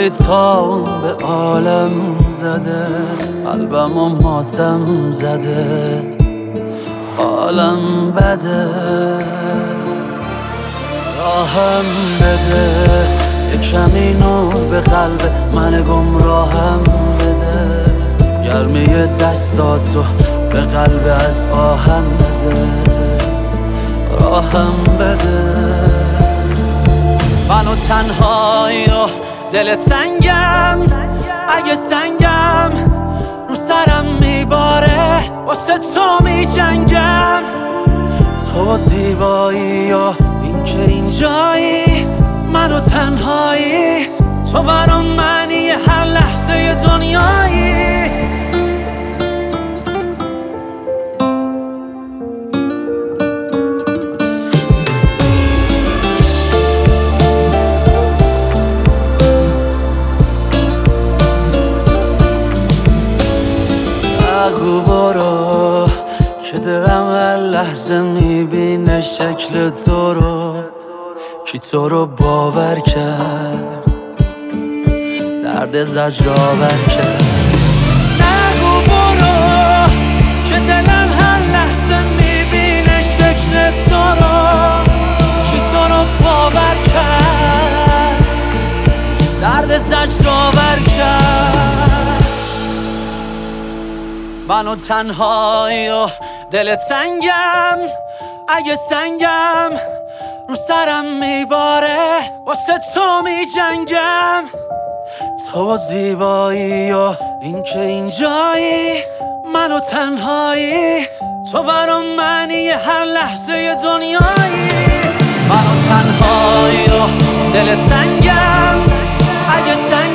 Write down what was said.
ولی تا به عالم زده، قلبم و ماتم زده، حالم بده. راهم بده، یه کمی نور به قلب من گمراهم بده، گرمی دستاتو به قلب از آهن بده، راهم بده. منو تنهایی و دل تنگم، اگه سنگم رو سرم میباره واسه تو میجنگم. تو زیبایی و این که اینجایی، منو تنهایی، تو برام معنی هر لحظه دنیایی. بگو برو که دلم هر لحظه میبینه شکل تو رو، کی تو رو باور کرد، درد زجرآور کرد. نگو برو که دلم هر لحظه میبینه شکل تو رو، کی تو رو باور کرد، درد زجرآور کرد. منو تنهایی و دل تنگم، اگه سنگم رو سرم میباره واسه تو میجنگم. تو زیبایی و این که اینجایی، منو تنهایی، تو برام معنی هر لحظه دنیایی. منو تنهایی و دل تنگم، اگه سنگم